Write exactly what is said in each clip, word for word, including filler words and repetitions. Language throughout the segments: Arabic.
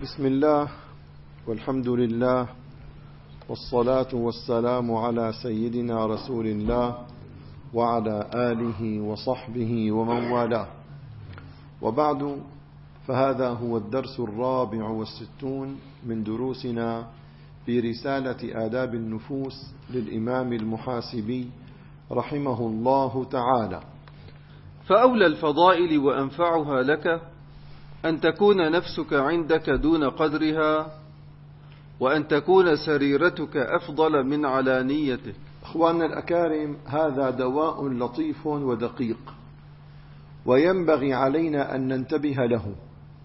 بسم الله والحمد لله والصلاة والسلام على سيدنا رسول الله وعلى آله وصحبه ومن والاه، وبعد، فهذا هو الدرس الرابع والستون من دروسنا في رسالة آداب النفوس للإمام المحاسبي رحمه الله تعالى. فأولى الفضائل وأنفعها لك أن تكون نفسك عندك دون قدرها، وأن تكون سريرتك أفضل من علانيتك. أخواننا الأكارم، هذا دواء لطيف ودقيق، وينبغي علينا أن ننتبه له.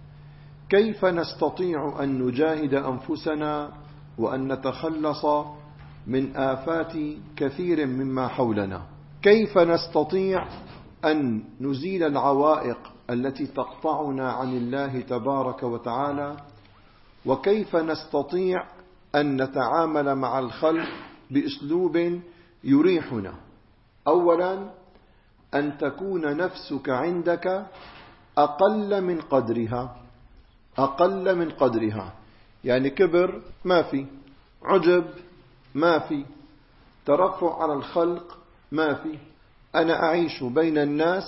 كيف نستطيع أن نجاهد أنفسنا وأن نتخلص من آفات كثير مما حولنا؟ كيف نستطيع أن نزيل العوائق التي تقطعنا عن الله تبارك وتعالى؟ وكيف نستطيع أن نتعامل مع الخلق بأسلوب يريحنا؟ أولا، أن تكون نفسك عندك أقل من قدرها. أقل من قدرها يعني كبر ما في، عجب ما في، ترفع على الخلق ما في. أنا أعيش بين الناس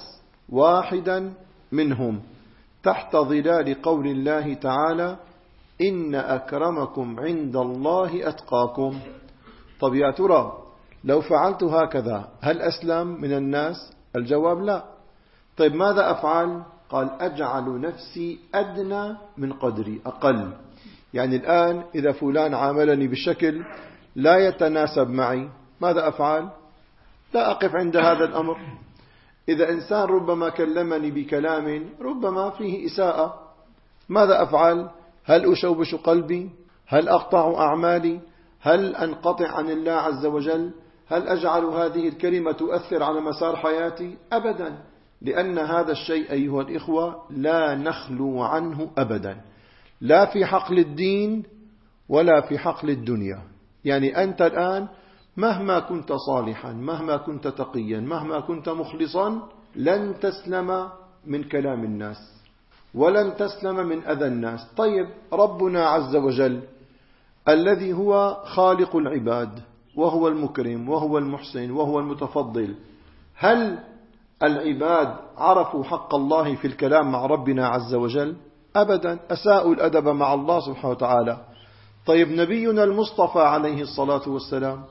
واحدا منهم تحت ظلال قول الله تعالى: إن أكرمكم عند الله أتقاكم. طب يا ترى لو فعلت هكذا هل أسلم من الناس؟ الجواب لا. طيب ماذا أفعل؟ قال: أجعل نفسي أدنى من قدري، أقل. يعني الآن إذا فلان عاملني بشكل لا يتناسب معي، ماذا أفعل؟ لا أقف عند هذا الأمر. إذا إنسان ربما كلمني بكلام ربما فيه إساءة، ماذا أفعل؟ هل أشوبش قلبي؟ هل أقطع أعمالي؟ هل أنقطع عن الله عز وجل؟ هل أجعل هذه الكلمة تؤثر على مسار حياتي؟ أبدا، لأن هذا الشيء أيها الإخوة لا نخلو عنه أبدا، لا في حقل الدين ولا في حقل الدنيا. يعني أنت الآن مهما كنت صالحا، مهما كنت تقيا، مهما كنت مخلصا، لن تسلم من كلام الناس ولن تسلم من أذى الناس. طيب ربنا عز وجل الذي هو خالق العباد وهو المكرم وهو المحسن وهو المتفضل، هل العباد عرفوا حق الله في الكلام مع ربنا عز وجل؟ أبدا، أساءوا الأدب مع الله سبحانه وتعالى. طيب نبينا المصطفى عليه الصلاة والسلام،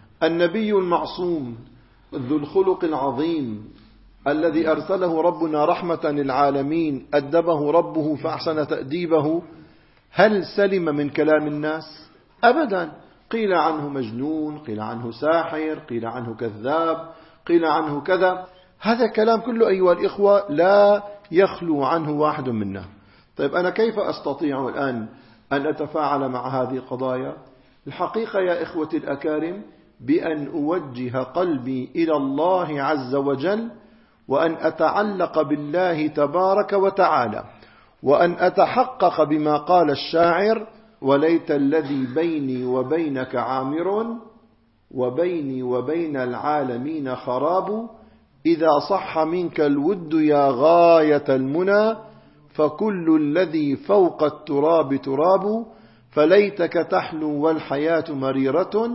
النبي المعصوم ذو الخلق العظيم الذي أرسله ربنا رحمة للعالمين، أدبه ربه فأحسن تأديبه، هل سلم من كلام الناس؟ أبدا. قيل عنه مجنون، قيل عنه ساحر، قيل عنه كذاب، قيل عنه كذا. هذا كلام كله أيها الإخوة لا يخلو عنه واحد منا. طيب أنا كيف أستطيع الآن أن أتفاعل مع هذه القضايا؟ الحقيقة يا إخوتي الأكارم، بأن أوجه قلبي إلى الله عز وجل، وأن أتعلق بالله تبارك وتعالى، وأن أتحقق بما قال الشاعر: وليت الذي بيني وبينك عامر، وبيني وبين العالمين خراب، إذا صح منك الود يا غاية المنى، فكل الذي فوق التراب تراب، فليتك تحلو والحياة مريرة،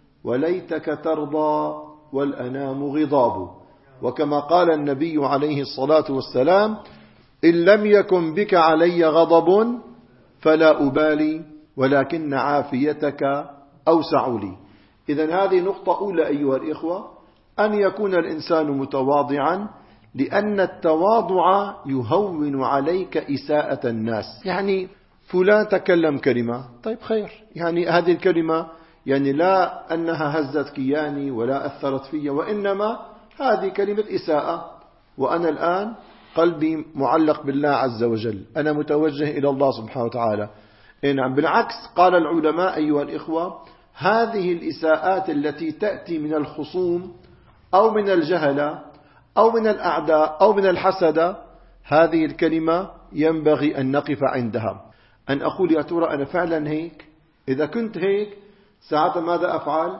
وليتك ترضى والأنام غضاب. وكما قال النبي عليه الصلاة والسلام: إن لم يكن بك علي غضب فلا أبالي، ولكن عافيتك أوسع لي. إذن هذه نقطة أولى أيها الإخوة، أن يكون الإنسان متواضعا، لأن التواضع يهون عليك إساءة الناس. يعني فلان تكلم كلمة، طيب خير، يعني هذه الكلمة يعني لا أنها هزت كياني ولا أثرت في، وإنما هذه كلمة إساءة، وأنا الآن قلبي معلق بالله عز وجل، أنا متوجه إلى الله سبحانه وتعالى. نعم، بالعكس قال العلماء أيها الإخوة: هذه الإساءات التي تأتي من الخصوم أو من الجهلة أو من الأعداء أو من الحسد، هذه الكلمة ينبغي أن نقف عندها، أن أقول: يا ترى أنا فعلا هيك؟ إذا كنت هيك ساعة ماذا أفعل؟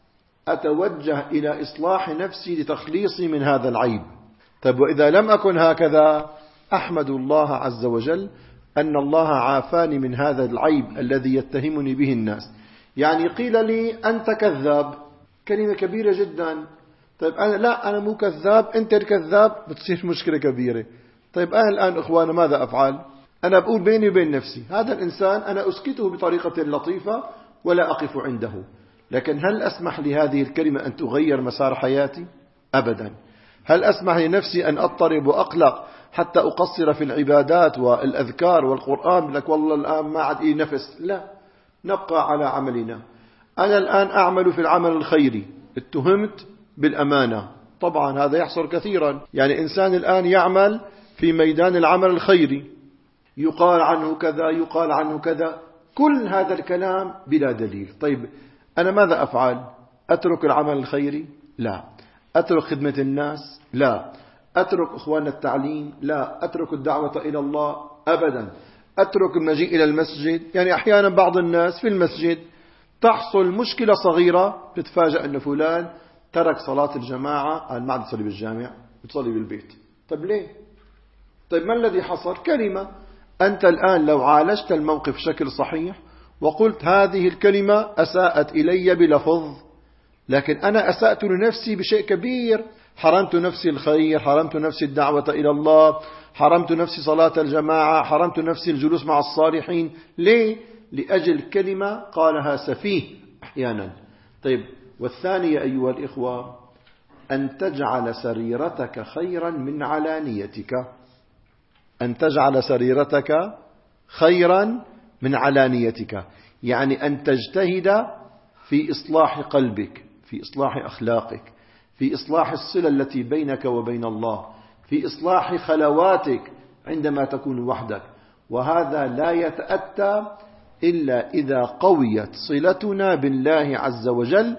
أتوجه إلى إصلاح نفسي لتخليصي من هذا العيب. طيب وإذا لم أكن هكذا، أحمد الله عز وجل أن الله عافاني من هذا العيب الذي يتهمني به الناس. يعني قيل لي أنت كذاب، كلمة كبيرة جدا. طيب أنا لا، أنا مو كذاب، أنت الكذاب، بتصير مشكلة كبيرة. طيب أنا الآن إخوانا ماذا أفعل؟ أنا بقول بيني وبين نفسي هذا الإنسان أنا أسكته بطريقة لطيفة ولا أقف عنده، لكن هل أسمح لهذه الكلمة أن تغير مسار حياتي؟ أبدا. هل أسمح لنفسي أن أضطرب وأقلق حتى أقصر في العبادات والأذكار والقرآن، لك والله الآن ما عاد إيه نفس؟ لا، نبقى على عملنا. أنا الآن أعمل في العمل الخيري، اتهمت بالأمانة، طبعا هذا يحصل كثيرا. يعني إنسان الآن يعمل في ميدان العمل الخيري، يقال عنه كذا يقال عنه كذا، كل هذا الكلام بلا دليل. طيب أنا ماذا أفعل؟ أترك العمل الخيري؟ لا. أترك خدمة الناس؟ لا. أترك إخوان التعليم؟ لا. أترك الدعوة إلى الله؟ أبدا. أترك المجيء إلى المسجد؟ يعني أحيانا بعض الناس في المسجد تحصل مشكلة صغيرة، تتفاجأ أن فلان ترك صلاة الجماعة، قال ما عاد يصلي بالجامع، بتصلي بالبيت. طيب ليه؟ طيب ما الذي حصل؟ كلمة. أنت الآن لو عالجت الموقف بشكل صحيح وقلت هذه الكلمة أساءت إلي بلفظ، لكن أنا أسأت لنفسي بشيء كبير، حرمت نفسي الخير، حرمت نفسي الدعوة إلى الله، حرمت نفسي صلاة الجماعة، حرمت نفسي الجلوس مع الصالحين. ليه؟ لأجل كلمة قالها سفيه أحيانا. طيب والثانية أيها الإخوة، أن تجعل سريرتك خيرا من علانيتك. أن تجعل سريرتك خيرا من علانيتك، يعني أن تجتهد في إصلاح قلبك، في إصلاح أخلاقك، في إصلاح الصلة التي بينك وبين الله، في إصلاح خلواتك عندما تكون وحدك. وهذا لا يتأتى إلا إذا قويت صلتنا بالله عز وجل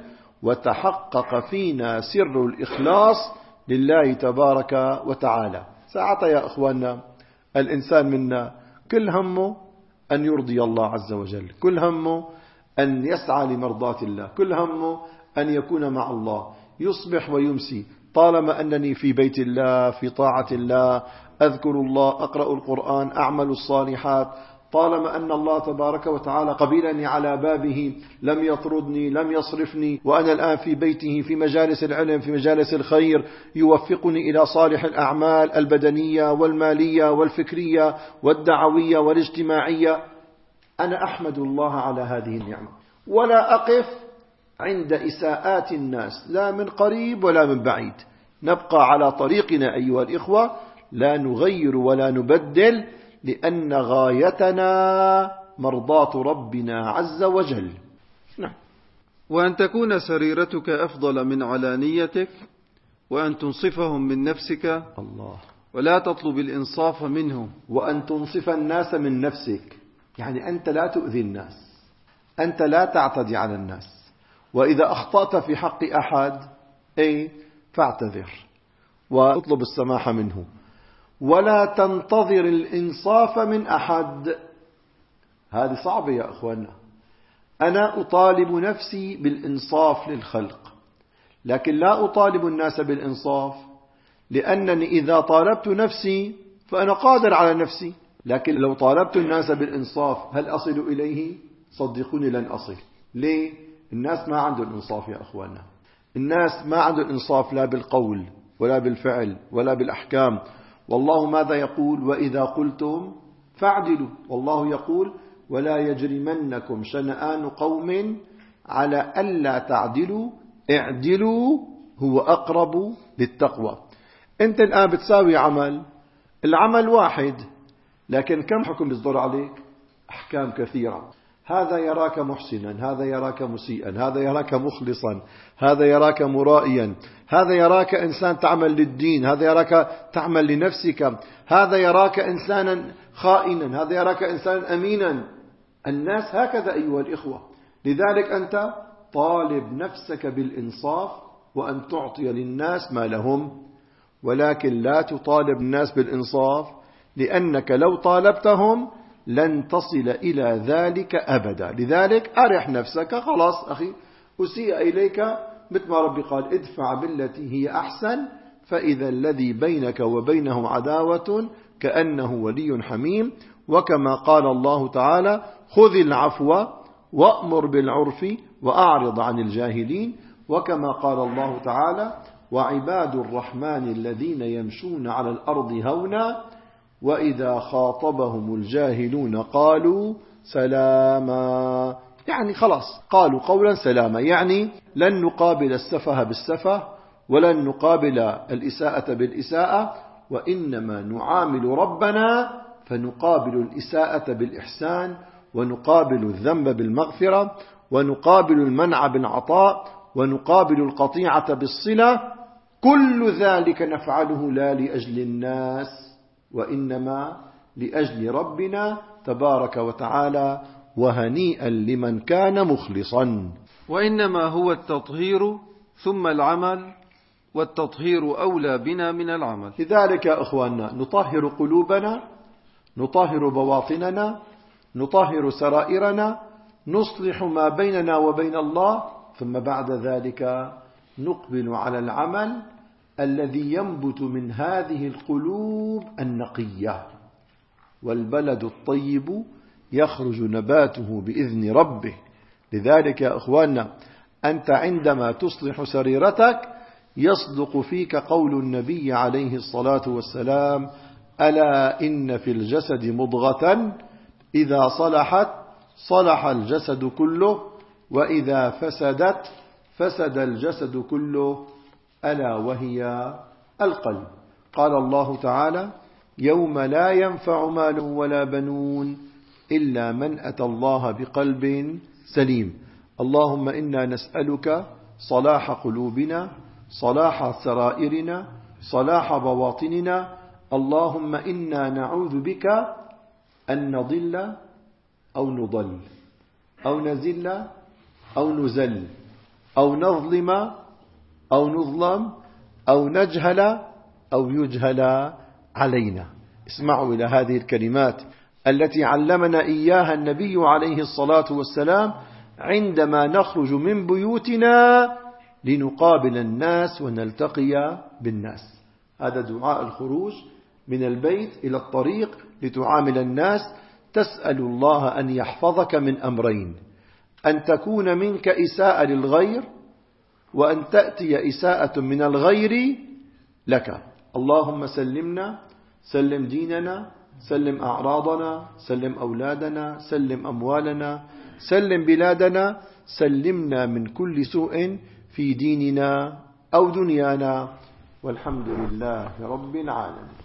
وتحقق فينا سر الإخلاص لله تبارك وتعالى. ساعتها يا أخواننا الإنسان منا كل همه أن يرضي الله عز وجل، كل همه أن يسعى لمرضاة الله، كل همه أن يكون مع الله، يصبح ويمسي طالما أنني في بيت الله، في طاعة الله، أذكر الله، أقرأ القرآن، أعمل الصالحات، طالما أن الله تبارك وتعالى قبلني على بابه، لم يطردني، لم يصرفني، وأنا الآن في بيته، في مجالس العلم، في مجالس الخير، يوفقني إلى صالح الأعمال البدنية والمالية والفكرية والدعوية والاجتماعية. أنا أحمد الله على هذه النعمة، ولا أقف عند إساءات الناس لا من قريب ولا من بعيد. نبقى على طريقنا أيها الإخوة، لا نغير ولا نبدل، لأن غايتنا مرضاة ربنا عز وجل. نعم. وأن تكون سريرتك أفضل من علانيتك، وأن تنصفهم من نفسك، الله، ولا تطلب الإنصاف منهم. وأن تنصف الناس من نفسك، يعني أنت لا تؤذي الناس، أنت لا تعتدي على الناس، وإذا أخطأت في حق أحد أي فاعتذر واطلب السماح منه، ولا تنتظر الإنصاف من أحد. هذه صعبة يا أخوانا. أنا أطالب نفسي بالإنصاف للخلق، لكن لا أطالب الناس بالإنصاف، لأنني إذا طالبت نفسي فأنا قادر على نفسي، لكن لو طالبت الناس بالإنصاف هل أصل إليه؟ صدقوني لن أصل. ليه؟ الناس ما عندهم إنصاف يا أخوانا. الناس ما عندهم إنصاف لا بالقول ولا بالفعل ولا بالأحكام. والله ماذا يقول؟ وإذا قلتم فاعدلوا. والله يقول ولا يجرمنكم شنآن قوم على ألا تعدلوا اعدلوا هو أقرب للتقوى. أنت الآن بتساوي عمل، العمل واحد، لكن كم حكم يصدر عليك؟ أحكام كثيرة. هذا يراك محسنا، هذا يراك مسيئا، هذا يراك مخلصا، هذا يراك مرائيا، هذا يراك إنسان تعمل للدين، هذا يراك تعمل لنفسك، هذا يراك إنسانا خائنا، هذا يراك إنسانا أمينا. الناس هكذا أيها الإخوة. لذلك أنت طالب نفسك بالإنصاف وأن تعطي للناس ما لهم، ولكن لا تطالب الناس بالإنصاف، لأنك لو طالبتهم لن تصل إلى ذلك أبدا. لذلك أرح نفسك، خلاص أخي أسيء إليك، مثل ما ربي قال ادفع بالتي هي أحسن فإذا الذي بينك وبينه عداوة كأنه ولي حميم. وكما قال الله تعالى خذ العفو وأمر بالعرف وأعرض عن الجاهلين، وكما قال الله تعالى وعباد الرحمن الذين يمشون على الأرض هونا وإذا خاطبهم الجاهلون قالوا سلاما. يعني خلاص قالوا قولا سلاما، يعني لن نقابل السفه بالسفه ولن نقابل الإساءة بالإساءة، وإنما نعامل ربنا فنقابل الإساءة بالإحسان، ونقابل الذنب بالمغفرة، ونقابل المنع بالعطاء، ونقابل القطيعة بالصلة. كل ذلك نفعله لا لأجل الناس وإنما لأجل ربنا تبارك وتعالى، وهنيئا لمن كان مخلصا. وإنما هو التطهير ثم العمل، والتطهير أولى بنا من العمل. لذلك يا أخواننا نطهر قلوبنا، نطهر بواطننا، نطهر سرائرنا، نصلح ما بيننا وبين الله، ثم بعد ذلك نقبل على العمل الذي ينبت من هذه القلوب النقية. والبلد الطيب يخرج نباته بإذن ربه. لذلك يا أخواننا أنت عندما تصلح سريرتك يصدق فيك قول النبي عليه الصلاة والسلام ألا إن في الجسد مضغة إذا صلحت صلح الجسد كله وإذا فسدت فسد الجسد كله ألا وهي القلب. قال الله تعالى يوم لا ينفع مال ولا بنون إلا من أتى الله بقلب سليم. اللهم إنا نسألك صلاح قلوبنا، صلاح سرائرنا، صلاح بواطننا. اللهم إنا نعوذ بك أن نضل أو نضل أو نزل أو نزل أو نظلم أو نظلم أو نجهل أو يجهل علينا. اسمعوا إلى هذه الكلمات التي علمنا إياها النبي عليه الصلاة والسلام عندما نخرج من بيوتنا لنقابل الناس ونلتقي بالناس. هذا دعاء الخروج من البيت إلى الطريق لتعامل الناس. تسأل الله أن يحفظك من أمرين: أن تكون منك إساءة للغير، وأن تأتي إساءة من الغير لك. اللهم سلمنا، سلم ديننا، سلم أعراضنا، سلم أولادنا، سلم أموالنا، سلم بلادنا، سلمنا من كل سوء في ديننا أو دنيانا، والحمد لله رب العالمين.